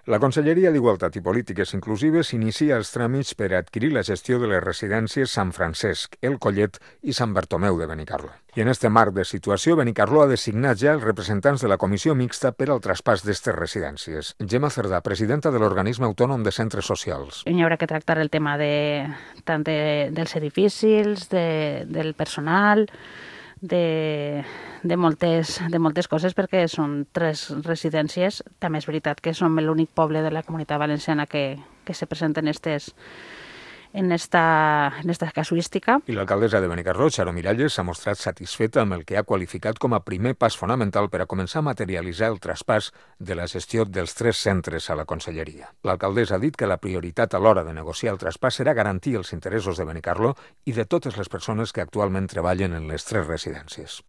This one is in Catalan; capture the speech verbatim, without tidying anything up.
La Conselleria d'Igualtat i Polítiques Inclusives inicia els tràmits per adquirir la gestió de les residències Sant Francesc, El Collet i Sant Bartomeu de Benicarló. I en este marc de situació, Benicarló ha designat ja els representants de la comissió mixta per al traspàs d'estes residències. Gemma Cerdà, presidenta de l'Organisme Autònom de Centres Socials. Hi haurà que tractar el tema de, tant de, dels edificis, de, del personal, de, de, moltes, de moltes coses, perquè són tres residències. També és veritat que som l'únic poble de la Comunitat Valenciana que, que se presenten estes, en esta, en esta casuística. I l'alcaldessa de Benicarló, Charo Miralles, s'ha mostrat satisfeta amb el que ha qualificat com a primer pas fonamental per a començar a materialitzar el traspàs de la gestió dels tres centres a la Conselleria. L'alcaldessa ha dit que la prioritat a l'hora de negociar el traspàs serà garantir els interessos de Benicarló i de totes les persones que actualment treballen en les tres residències.